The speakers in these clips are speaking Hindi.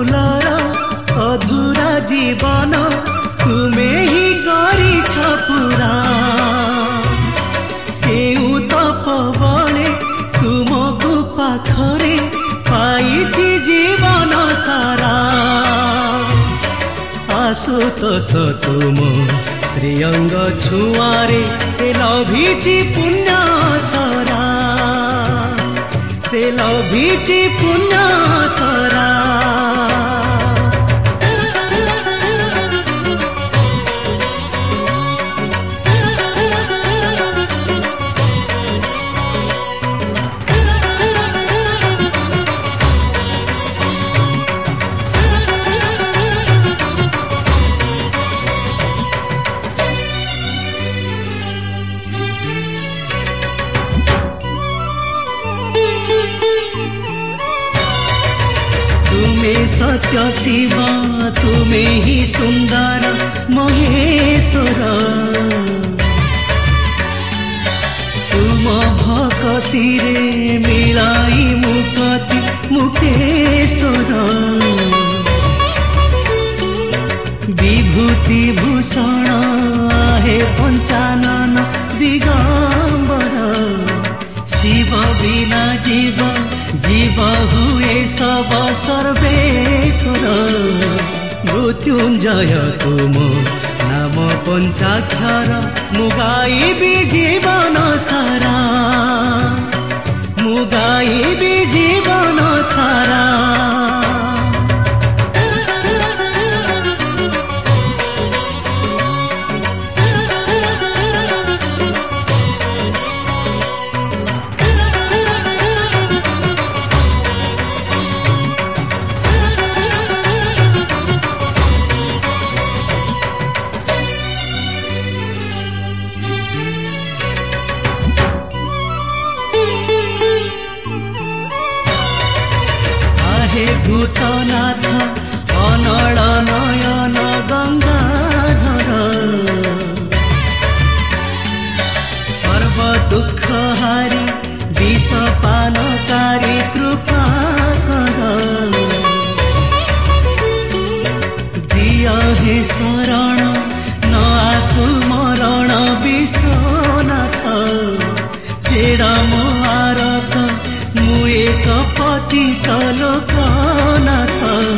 फुलर अधूरा जीवन तुमे ही गरिछ पूरा केउ तपबले तुमको पाखरे पाइछि जीवन सारा आशुतोष तुम श्रीअंग छुआरे से लभिछि पुण्य सरा से लभिछि पुण्य सरा सत्य शिव तुमे ही सुंदर महेश्वर तुम भक्ति रे मिलाई मुक्ति मुक्तेश्वर विभूति भूषण आहे पंचानन दिगंबर शिव बिना जीव जीव हुए सब सर्वेश्वर मृत्युंजय तुम नाम पंचाक्षर मुगाइबी जीवन सारा मुगाइबी जीवन सारा भूतनाथ अनल नयन गंगाधर सर्व दुख हारी विष पानकारी कृपा कर दिया हे शरण न आसु मरण विश्वनाथ तेरा मोहारक मु एक पतित लोकनाथ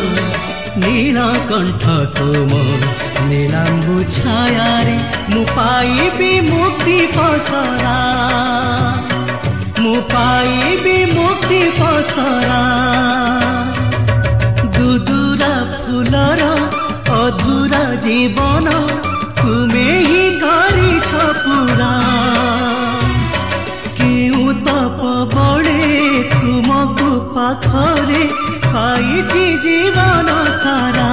नीलकंठ तुम नीलांबु छायारे मु पाइबी मुक्ति पसरा मु पाइबी मुक्ति पसरा दुदुरा फुलर अधूरा जीवन तुमे ही गरिछ पूरा केउ तप बड़े तुमको पाखरे पाइछि जीवन सारा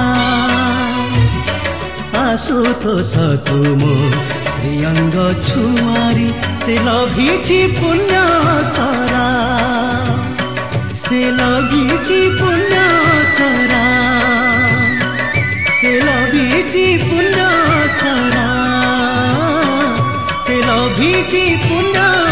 आशुतोष तुम श्रीअंग छुआरी से लभिछि पुण्य सरा से लभिछि पुण्य सरा से लभिछि पुण्य सरा से लभिछि पुण्य